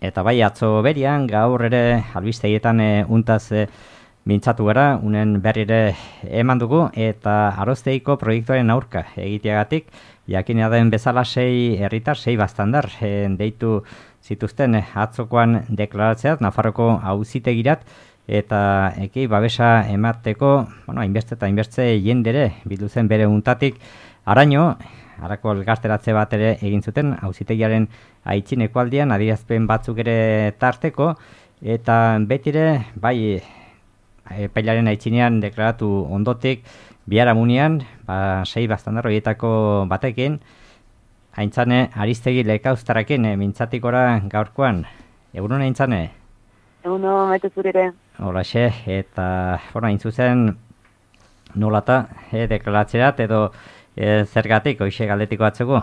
Eta bai, atzo berian, gaur ere albistegietan untaz mintzatu gara, unen berrire eman dugu, eta Arosteiko proiektuaren aurka egiteagatik, jakinea den bezala 6 herritar, 6 baztandar, deitu zituzten atzokoan deklaratzeat, Nafarroko auzitegirat, eta eki babesa emateko, hainbeste eta hainbeste jendere bildu zen bere untatik, araño, harako elgarteratze bat ere egin zuten, auzitegiaren aitzineko aldian, adierazpen batzuk ere tarteko, eta betire, bai, epailaren aitzinean deklaratu ondotik, biharamunean, 6 baztandar horietako batekin, Aintzane Aristegi Lekauztarakin mintzatikora gaurkoan. Egunon Aintzane? Egunon, maite zurire. Holaxe, eta, hain zuzen, nolata, deklaratzerat edo zergatik, hoxe galdetiko atzeko?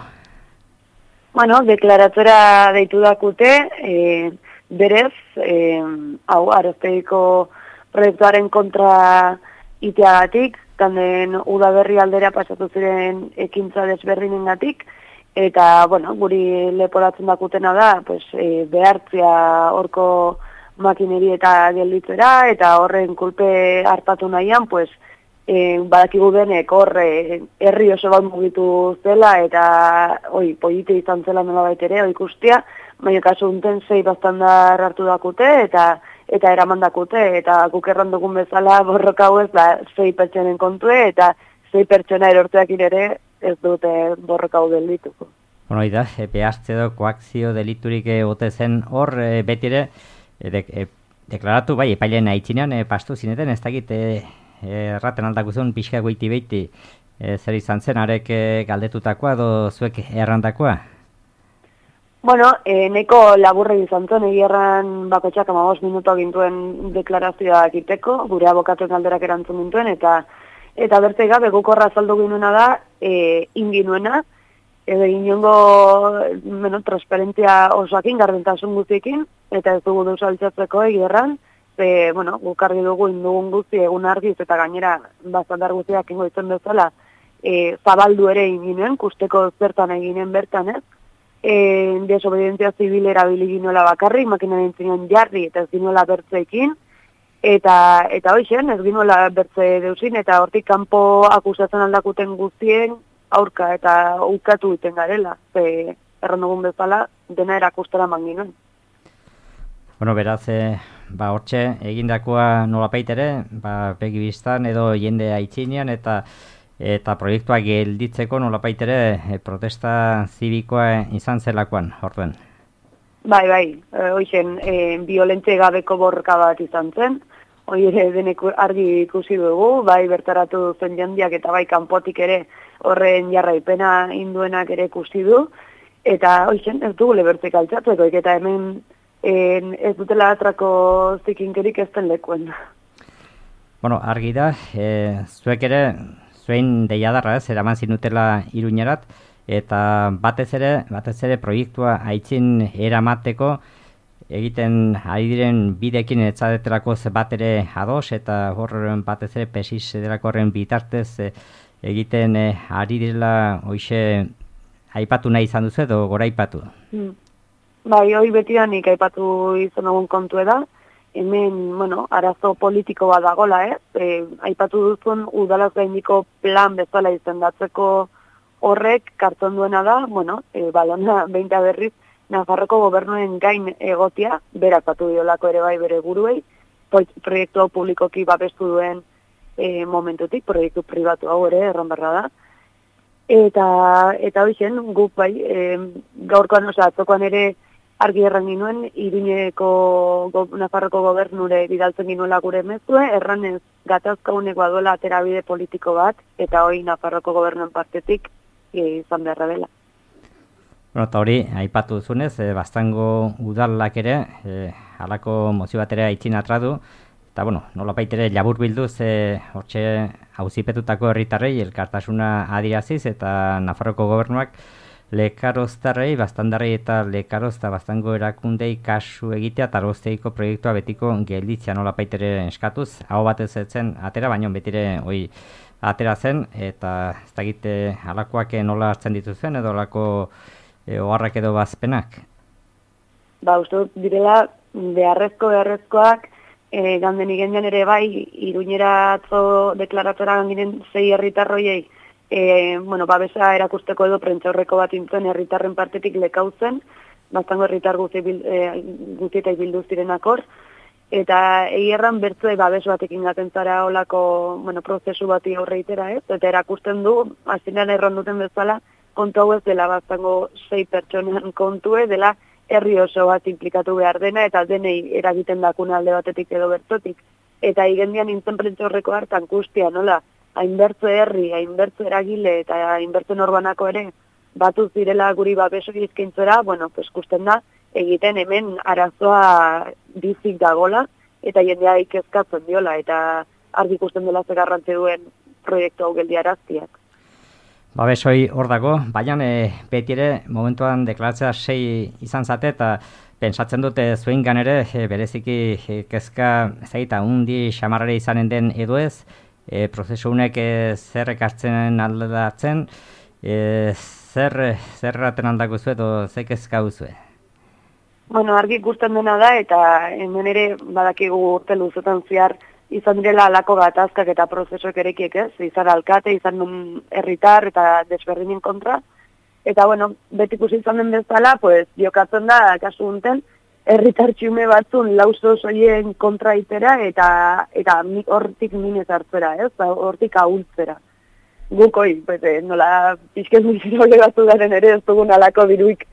Deklaratzera deitu dakute, berez, Arostegiko proiektuaren kontra iteagatik, kanden udaberri aldera pasatu ziren ekintza desberdinengatik, eta, guri leporatzen dakutena da, behartzia horko makineri eta gelditzera, eta horren kulpe hartatu nahian, badakigu denek horre herri oso bat mugitu zela, eta polite izan zela nola baitere, ikustia, baina kasu unten 6 baztandar hartu dakute, eta eraman dakute, eta guk erran dugun bezala borroka hau ez da 6 pertsonen kontue, eta 6 pertsona erortzeak ere ez dute borroka hau deldituko. Da, behartze edo koakzio deliturik ote zen hor, betire, deklaratu, bai, epailen aitzinean, pastu zineten, ez dakit, erraten aldakuzun pixka goiti behiti, zer izan zen, arek galdetutakoa edo zuek errandakoa? Neko laburre izan zen, egierran bakotxak 15 minuto gintuen deklarazioa egiteko, gure abokatuen galderak erantzun gintuen, eta bertzei gabe guk horra azaldu ginuena da, inginuena, edo inongo transparentzia osoakin, gardentasun guztiekin, eta ez dugu deus altzatzeko egierran, guk argi dugu indugun guzti egun argiz, eta gainera bazandar guztiak ingo izan bezala, zabaldu ere inginuen, kusteko zertan eginen bertan ez, desobedientzia zibil erabili ginoela bakarrik, makinaren zinean jarri eta ez ginoela bertzeekin, eta hoxen, ez ginoela bertze deusin, eta hortik kanpo akusatzen aldakuten guztien aurka eta ukatu iten garela, erran dugun bezala, dena erakustera manginuen. Beraz, hortxe, egindakoa nolapait ere, begibistan edo jende aitzinean eta proiektua gelditzeko nolapait ere protesta zibikoa izan zelakoan, orduen. Bai, hoxen, violentze gabeko borroka bat izan zen, hori ere denek argi ikusi dugu, bai bertaratu zen jendiak eta bai kanpotik ere horren jarraipena induenak ere ikusi du, eta hoxen, ez dugu lebertzek altzatueko, eta hemen ez dutela atrako zikinkerik ez den lekuen. Argi da, zuek ere, zuen deiadarra ez, eraman zinutela Iruñerat, eta batez ere proiektua aitzin eramateko egiten ari diren bidekin etzadetelako bat ere ados, eta horren batez ere pesis delako horren bitartez egiten ari direla hoxe aipatu nahi izan duzu edo gora aipatu? Bai, hori betidanik aipatu izan dugun kontu da, hemen, arazo politiko bat dagola, aipatu duzun udalaz gaindiko plan bezala izendatzeko horrek karton duena da, balona behinta berriz, Nafarroko gobernuen gain egotia, berakatu diolako ere bai bere buruei, proiektu publikoki babestu duen momentutik, proiektu pribatu hau ere, erran berra da. Eta hoxen, guk bai, gaurkoan, atzokoan ere argi erran ginuen, Iruñeko Nafarroko gobernure bidaltzen ginuela gure mezue, erranez gatazka unekoa duela aterabide politiko bat, eta hori Nafarroko gobernuen partetik izan beharra dela. Eta hori, aipatu duzunez, bastango udalak ere, halako mozio bat ere aitzin atradu, eta nolapait ere labur bilduz, hortxe auzipetutako herritarrei elkartasuna adiraziz, eta Nafarroko gobernuak lekaroztarrei, bastandarrei eta lekarozta bastango erakundei kasu egitea eta Arosteiko proiektua betiko gelditzea nolapait ere eskatuz, hau batez zen atera, baina betire hoi atera zen, eta ez dakite halakoak nola hartzen dituzen, edo halako oharrak edo bazpenak? uste dut direla beharrezkoak, ganden igendean ere bai, Iruñera atzo deklaratora gandiren 6 herritarroiei, babesa erakusteko edo prentxaurreko bat intzuen herritarren partetik lekautzen, bastango herritar guztietai bildu zirenak hor, eta egierran bertze babes batekin gaten zara olako, prozesu bati aurreitera, ez? Eta erakusten du, azinean erran duten bezala, kontu hau ez dela bastango 6 pertsonen kontue, dela herri oso bat implikatu behar dena, eta denei eragiten dakuna alde batetik edo bertotik. Eta igendian nintzen prentxaurreko hartan guztia, nola, hainbertze herri, hainbertze eragile eta hainbertze norbanako ere, batu zirela guri babeso izkintzera, kusten da, egiten hemen arazoa bizik dagola, eta jendea ikezkatzen diola, eta argi ikusten dela ze garrantzi duen proiektu hau geldiaraztiak. Babesoi hor dago, baina beti ere momentuan deklaratzea 6 izan zate, eta pentsatzen dute zuengan ere bereziki kezka zaita undi xamarrare izanen den edo ez, prozesu honek zer ekartzen aldatzen, zer raten aldako zuen edo ze kezka duzue? Argi ikusten dena da, eta hemen ere badakigu urte luzetan zehar izan direla alako gatazkak eta prozesuek erekiek ez, izan alkate, izan herritar eta desberdinen kontra, eta beti ikusi izan den bezala, diokatzen da, kasu unten, herritar txume batzun lauso soien kontra itera, eta hortik minez hartzera, ez, hortik ahultzera. Gukoi, nola pixken muzirole batzu garen ere ez dugun alako diruik,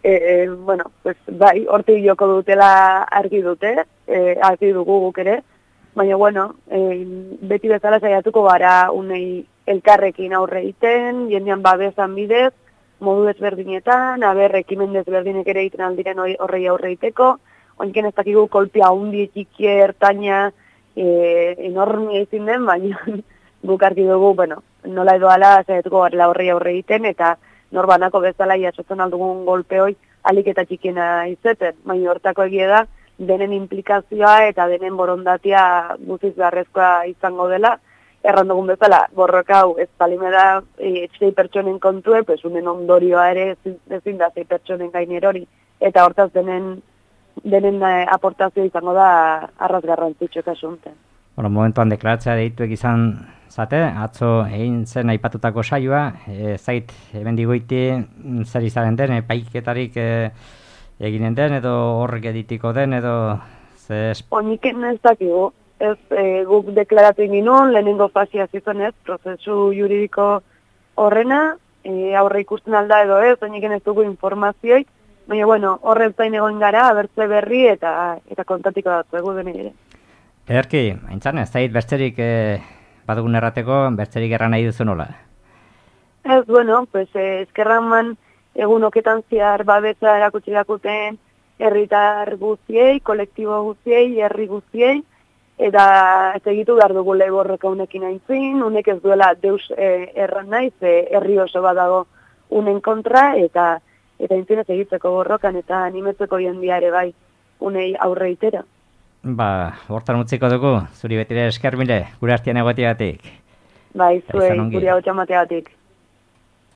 bai, hortik joko dutela argi dute, argi dugu guk ere, baina, beti bezala saiatuko gara unei elkarrekin aurre egiten, jendean babesan bidez, modu desberdinetan, ekimen desberdinek ere egiten aldiren horrei aurre egiteko, oinken ez dakigu kolpia hundi txikie ertaina enormia izin den, baina guk argi dugu, nola edo ala saiatuko gara horrei aurre egiten, eta norbanako bezala jasotzen aldugun golpeoi alik eta txikiena izeten, baina hortako egia da, denen implikazioa eta denen borondatia guziz beharrezkoa izango dela, erran dugun bezala, borroka hau ez palimeda 6 pertsonen kontue, unen ondorioa ere ezin da 6 pertsonen gainerori, eta hortaz denen aportazio izango da arraz garrantzitsu kasunten. Momentuan deklaratzea deituek izan zate, atzo egin zen aipatutako saioa, zait ebendigoiti zer izaren den, paiketarik eginen den, edo horrek editiko den, edo zez... Oniken ez dakigu, ez guk deklaratu inginun, lehenengo fazia zizun ez, prozesu juridiko horrena, aurre ikusten alda edo ez, oniken ez dugu informazioik, baina horret zain egon gara, abertze berri eta kontatiko datu egu den ere. Ederki, haintzan, ez zait bertzerik badugun errateko, bertzerik erran nahi duzu nola? Ez, eskerraman egun oketan ziar babesa erakutsi dakuten herritar guztiei, kolektibo guztiei, herri guztiei, eta ez egitu behar dugu leborreka unekin aintzin, unek ez duela deus erran nahi, herri oso badago unen kontra, eta aintzin ez egitzeko borrokan, eta animetzeko jendia ere bai, unei aurre itera. Hortan utziko dugu, zuri betire esker mire, gure artean egotiagatik. Zuei, gure hau txamateagatik.